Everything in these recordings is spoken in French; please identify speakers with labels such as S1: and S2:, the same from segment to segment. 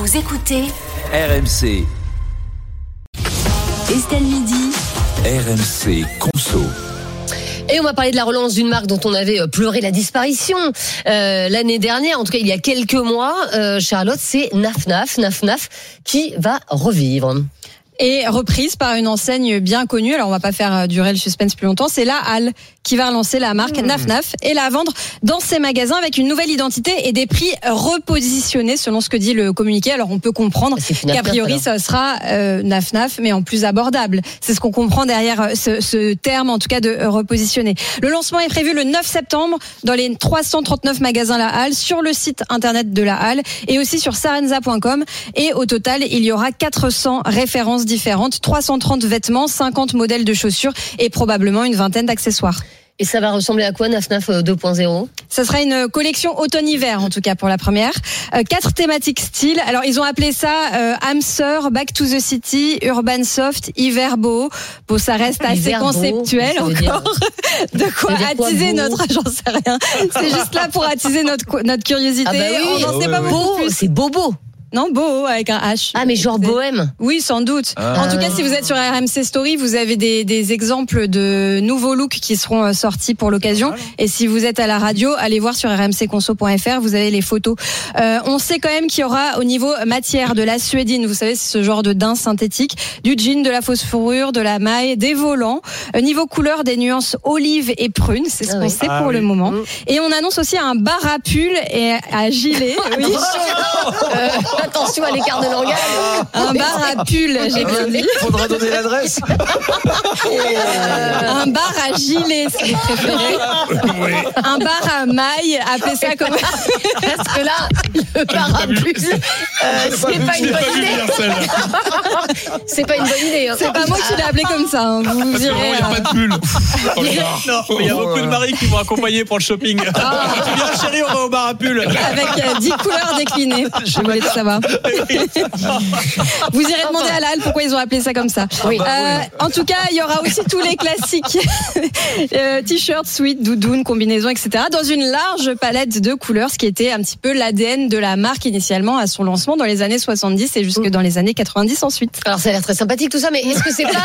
S1: Vous écoutez
S2: RMC.
S1: Estelle Midi.
S2: RMC Conso.
S3: Et on va parler de la relance d'une marque dont on avait pleuré la disparition l'année dernière, en tout cas il y a quelques mois. Charlotte, c'est Naf Naf qui va revivre.
S4: Et reprise par une enseigne bien connue. Alors on va pas faire durer le suspense plus longtemps. C'est la Halle qui va relancer la marque Naf et la vendre dans ses magasins avec une nouvelle identité et des prix repositionnés selon ce que dit le communiqué. Alors on peut comprendre qu'a priori ça sera Naf mais en plus abordable. C'est ce qu'on comprend derrière ce terme, en tout cas de repositionner. Le lancement est prévu le 9 septembre dans les 339 magasins La Halle, sur le site internet de La Halle et aussi sur sarenza.com. Et au total, il y aura 400 références différentes, 330 vêtements, 50 modèles de chaussures et probablement une vingtaine d'accessoires.
S3: Et ça va ressembler à quoi, Naf 2.0 ?
S4: Ça sera une collection automne-hiver, en tout cas pour la première. 4 thématiques styles. Alors, ils ont appelé ça Hamster, Back to the City, Urban Soft, Hiver Beau. Bon, ça reste assez conceptuel encore. De quoi attiser notre... J'en sais rien. C'est juste là pour attiser notre curiosité.
S3: Ah bah oui.
S4: On n'en sait pas beaucoup plus.
S3: C'est Bobo.
S4: Non, beau avec un H.
S3: Ah, mais genre bohème.
S4: Oui, sans doute. En tout cas, si vous êtes sur RMC Story, vous avez des exemples de nouveaux looks qui seront sortis pour l'occasion. Et si vous êtes à la radio, allez voir sur rmcconso.fr, vous avez les photos. On sait quand même qu'il y aura au niveau matière de la suédine, vous savez, c'est ce genre de daim synthétique, du jean, de la fausse fourrure, de la maille, des volants. Niveau couleur, des nuances olive et prune, c'est ce qu'on sait pour le moment. Et on annonce aussi un bar à pull et à gilet. Oui.
S3: Attention à l'écart de langage.
S4: Un bar à pull, j'ai bien dit.
S2: Faudra donner l'adresse.
S4: Un bar à gilet, c'est les préférés. Oui. Un bar à maille, appelez ça comme...
S3: Parce que là, le bar à pull, c'est pas une bonne idée. C'est pas une bonne idée. Hein.
S4: C'est pas moi qui l'ai appelé comme ça. Hein. Vous direz.
S5: Il n'y a pas de pull. Non, il y a beaucoup de maris qui vont accompagner pour le shopping. Tu viens, chérie, on va au bar à pull.
S4: Avec 10 couleurs déclinées. Je voulais tout savoir. Vous irez demander à la Halle pourquoi ils ont appelé ça comme ça.
S3: Oui.
S4: En tout cas, il y aura aussi tous les classiques t-shirts, sweats, doudounes, combinaisons, etc. dans une large palette de couleurs, ce qui était un petit peu l'ADN de la marque initialement à son lancement dans les années 70 et jusque dans les années 90 ensuite.
S3: Alors ça a l'air très sympathique tout ça, mais est-ce que c'est pas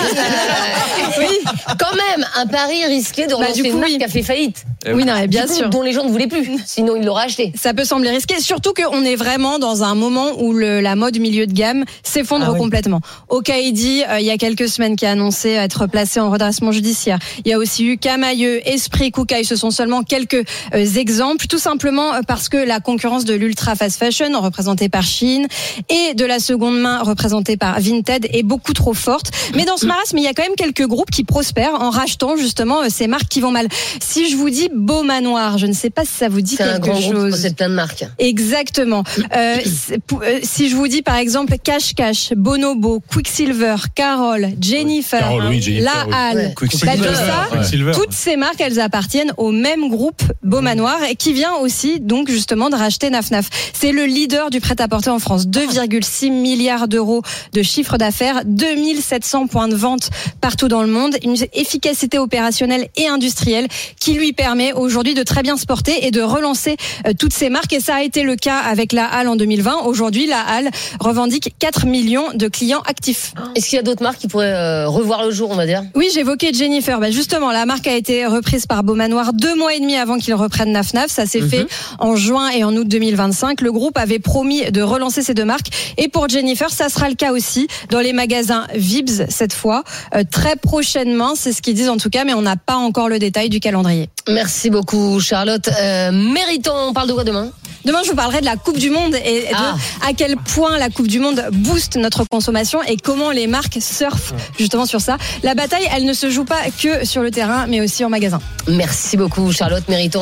S3: quand même un pari risqué de relancer une marque qui a fait faillite?
S4: Oui, non, bien sûr.
S3: Dont les gens ne voulaient plus, sinon ils l'auraient acheté.
S4: Ça peut sembler risqué, surtout qu'on est vraiment dans un moment où la mode milieu de gamme s'effondre complètement. Okaïdi, il y a quelques semaines, qui a annoncé être placé en redressement judiciaire. Il y a aussi eu Camailleux, Esprit, Koukaï. Ce sont seulement quelques exemples, tout simplement parce que la concurrence de l'ultra fast fashion, représentée par Shein, et de la seconde main, représentée par Vinted, est beaucoup trop forte. Mais dans ce marasme, il y a quand même quelques groupes qui prospèrent en rachetant justement ces marques qui vont mal. Si je vous dis Beau Manoir, je ne sais pas si ça vous dit quelque chose. C'est un grand groupe,
S3: c'est plein de marques.
S4: Exactement. Si je vous dis par exemple Cash, Bonobo, Quicksilver, Carole, Jennifer, La Halle, toutes ces marques, elles appartiennent au même groupe Beau Manoir et qui vient aussi donc justement de racheter Naf. C'est le leader du prêt-à-porter en France. 2,6 milliards d'euros de chiffre d'affaires, 2700 points de vente partout dans le monde, une efficacité opérationnelle et industrielle qui lui permet aujourd'hui de très bien se porter et de relancer toutes ces marques. Et ça a été le cas avec La Halle en 2020. Aujourd'hui, La Halle revendique 4 millions de clients actifs.
S3: Est-ce qu'il y a d'autres marques qui pourraient revoir le jour, on va dire ?
S4: Oui, j'évoquais Jennifer. Justement, la marque a été reprise par Beau Manoir 2 mois et demi avant qu'ils reprennent Naf. Ça s'est fait en juin et en août 2025. Le groupe avait promis de relancer ces 2 marques. Et pour Jennifer, ça sera le cas aussi dans les magasins Vibs cette fois. Très prochainement, c'est ce qu'ils disent en tout cas, mais on n'a pas encore le détail du calendrier.
S3: Merci beaucoup, Charlotte. Méritant, on parle de quoi demain ?
S4: Demain, je vous parlerai de la Coupe du Monde et à quel point la Coupe du Monde booste notre consommation et comment les marques surfent justement sur ça. La bataille, elle ne se joue pas que sur le terrain, mais aussi en magasin.
S3: Merci beaucoup, Charlotte Méritant.